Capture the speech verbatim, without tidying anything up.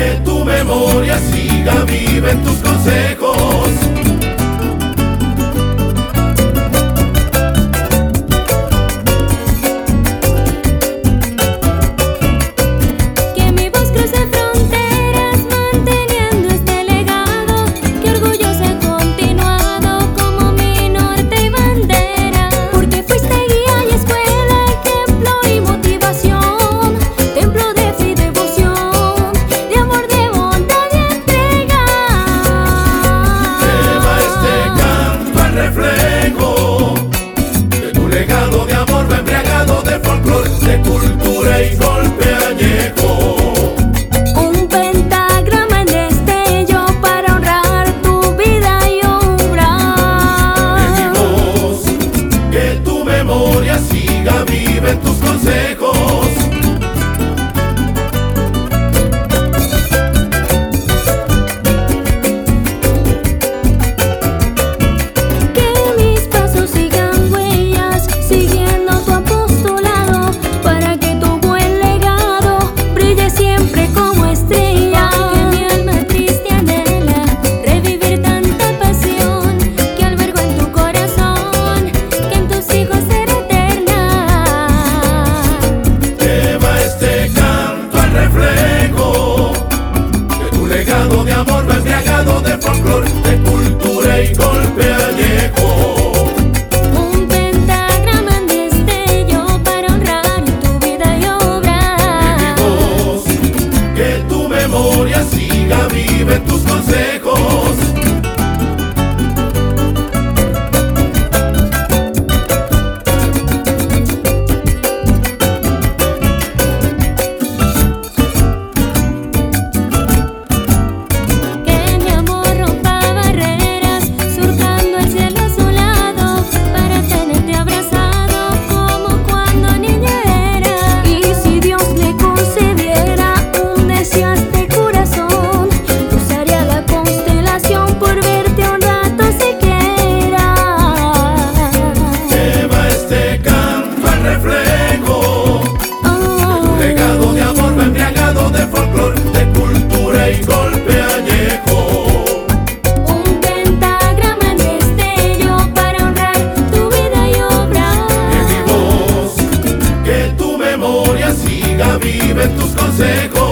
que tu memoria siga viva en tus consejos. De cultura y golpe añejo. Un pentagrama en destello para honrar tu vida y obra. Que mi voz, que tu memoria siga viva en tus consejos. De amor va embriagado de folclor, de cultura y golpe añejo. Un pentagrama en destello para honrar tu vida y obra. Que mi voz, que tu memoria siga viva en tus consejos. De folclor, de cultura y golpe añejo. Un pentagrama en destello para honrar tu vida y obra. Que mi voz, que tu memoria siga viva en tus consejos.